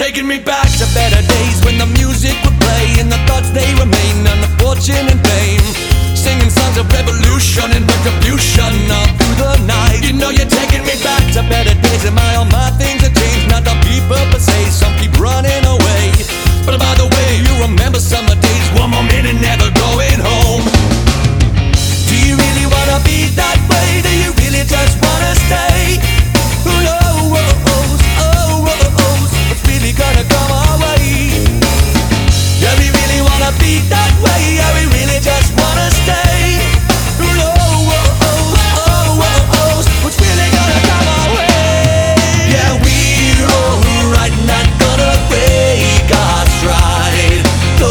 taking me back to better days when the music would play and the thoughts they remain on the fortune and fame. Singing songs of revolution and retribution all through the night. You know you're taking me back to better days, and all my things have changed. Not the people per se, some keep running away. But by the way, you remember summer days, one more minute never going home. Do you really wanna be that way? Do you really just wanna stay? Who knows? Oh, what's really gonna come our way? Yeah, we really wanna be that way. Yeah, we really just wanna stay. Who knows? Oh, what's really gonna come our way? Yeah, we're alright, not gonna break our stride. No,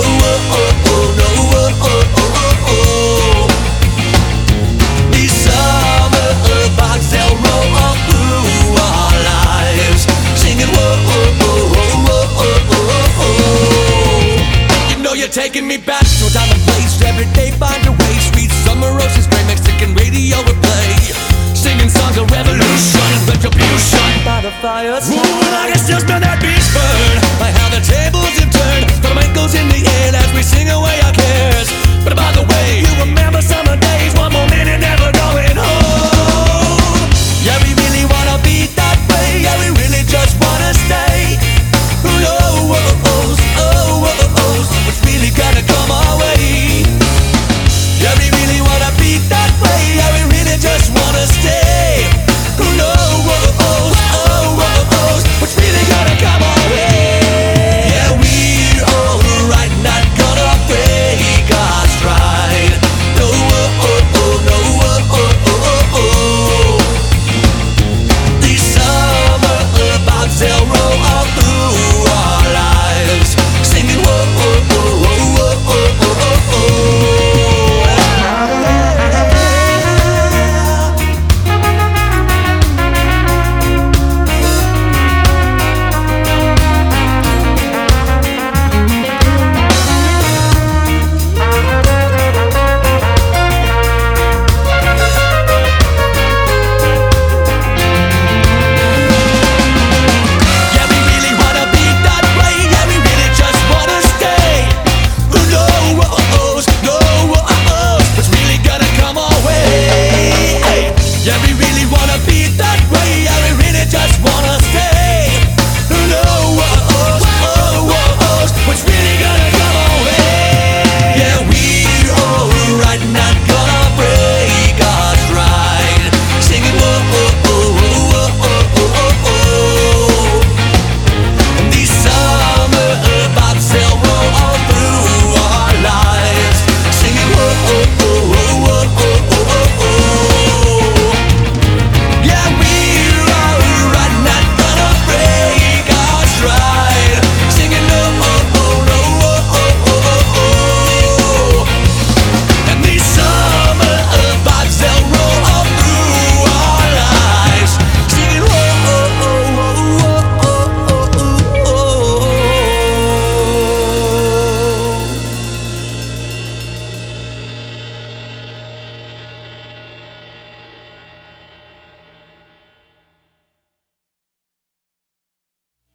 these summer vibes, they'll roll all through our lives, singing You know you're taking me back to a time and place. Every day find a way. Sweet summer roses, great Mexican radio would play, singing songs of revolution and retribution by the fires. Ooh, I can still smell that beach burn, by how the tables have turned. Flamenco's in the air as we sing away our cares. But by the way, you remember summer days, one more minute never going home. Yeah, we really wanna be that way. Yeah, we really just wanna stay. Who knows? Oh, what's really gonna come our way? Yeah, we really wanna be that way. Yeah, we really just wanna stay. Who knows? Oh, what's really gonna come our way? Yeah, we're alright, not gonna break our stride. No, these summer vibes, they'll roll all through our lives, singing Yeah, we really wanna be that way. Yeah, we really just wanna stay. Who knows? What's really gonna come our way? Yeah, we